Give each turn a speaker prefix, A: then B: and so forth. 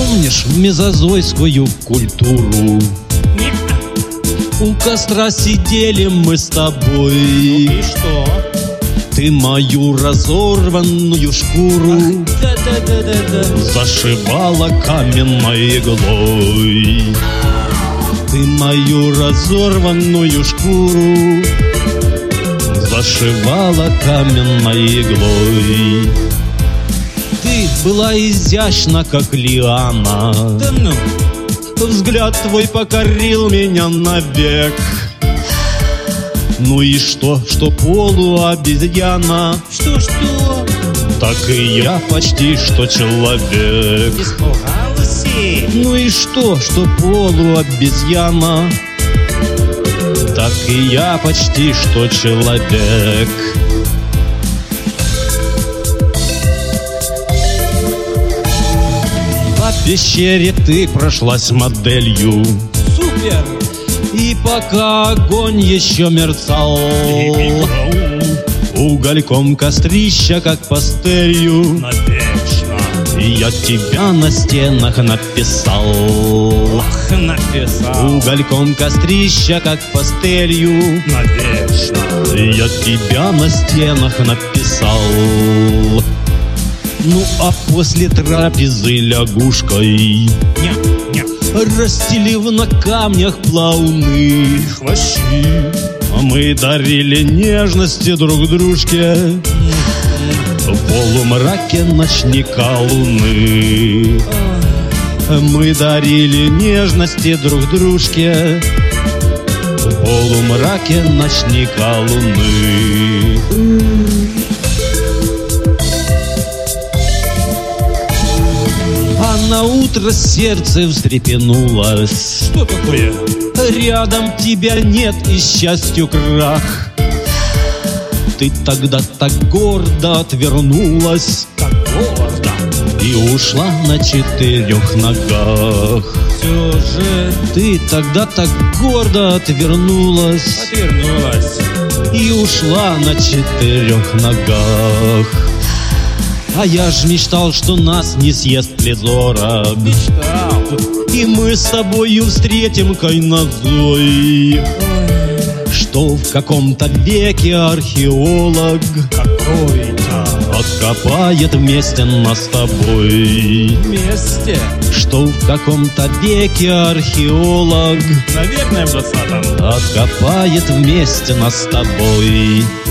A: Помнишь мезозойскую культуру?
B: Нет.
A: У костра сидели мы с тобой.
B: И что?
A: Ты мою разорванную шкуру
B: Да.
A: зашивала каменной иглой. Ты мою разорванную шкуру зашивала каменной иглой. Ты была изящна, как лиана.
B: Да ну.
A: Взгляд твой покорил меня навек. Ну и что полуобезьяна?
B: Что?
A: Так и я почти что человек.
B: Испугалась?
A: Ну и что полуобезьяна? Так и я почти что человек. По пещере ты прошлась моделью.
B: Супер!
A: И пока огонь еще мерцал, угольком кострища, как пастырью,
B: Навечно.
A: я тебя на стенах написал.
B: Написал.
A: Угольком кострища, как пастырью,
B: Навечно.
A: я тебя на стенах написал. Ну а после трапезы лягушкой,
B: Ня.
A: расстелив на камнях плавны,
B: Хвощи.
A: мы дарили нежности друг дружке в полумраке ночника луны. Мы дарили нежности друг дружке в полумраке ночника луны. А на утро сердце встрепенулось.
B: Что такое?
A: Рядом тебя нет, и счастью крах. Ты тогда так гордо отвернулась
B: Так гордо.
A: и ушла на 4 ногах.
B: Все же
A: Ты тогда так гордо отвернулась
B: отвернулась.
A: и ушла на 4 ногах. А я ж мечтал, что нас не съест плезора,
B: Мечтал.
A: и мы с тобою встретим кайнозой. Что в каком-то веке археолог
B: Какой-то.
A: откопает вместе нас с тобой.
B: Вместе.
A: Что в каком-то веке археолог
B: Наверное, в 20-м.
A: откопает вместе нас с тобой.